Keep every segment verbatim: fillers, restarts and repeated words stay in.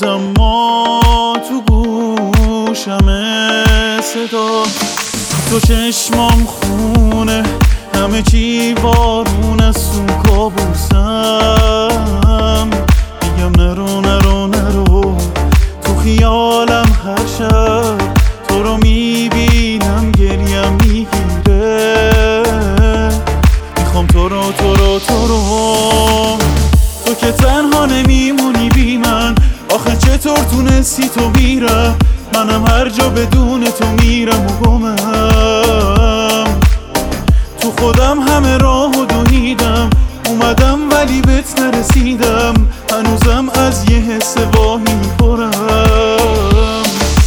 اما تو گوشم صدا تو چشمام خونه، همه چی بارون از تو کابوسم. میگم نرو نرو نرو، تو خیالم هر شب تو رو میبینم گریم میگیره. میخوام تو رو تو رو تو رو تو که تنها نمیمونی بی من. آخه چطور تونستی تو میرم، منم هر جا بدون تو میرم و گمم. تو خودم همه راهو دویدم، اومدم ولی بهت نرسیدم. هنوزم از یه حس واهی میخورم.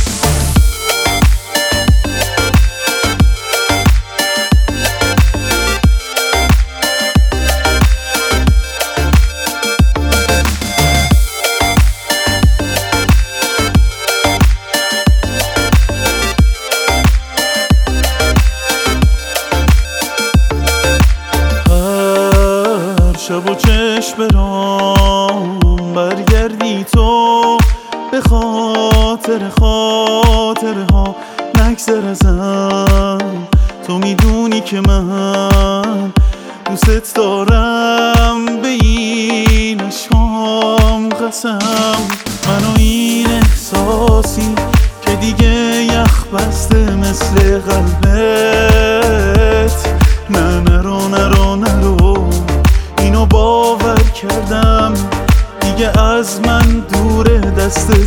شب و چشم برام برگردی تو، به خاطر خاطره ها نگذر ازم. تو میدونی که من دوست دارم، به این عشقام قسم. من و این احساسی که دیگه یخ بسته مثل قلبت. نه نرو نرو نرو، اینو باور کردم دیگه از من دوره دست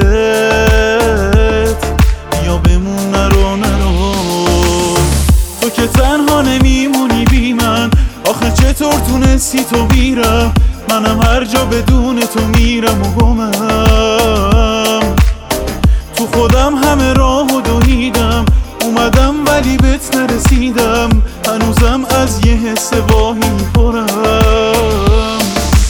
سردت. بیا بمون نرو نرو، تو که تنها نمیمونی بی من. آخه چطور تونستی تو بیرم، منم هر جا بدون تو میرم و گمم. تو خودم همه راهو دویدم، اومدم ولی بهت نرسیدم. هنوزم از یه حس واهی میخورم.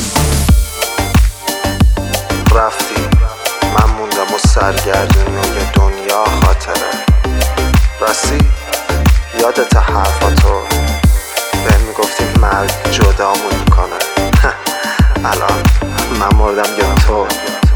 رفتی من موندم و سرگردونی دنیا خاطره. راستی یادت حرفاتو بهم میگفتی مرگ جدامون میکنه. الان من مردم یا تو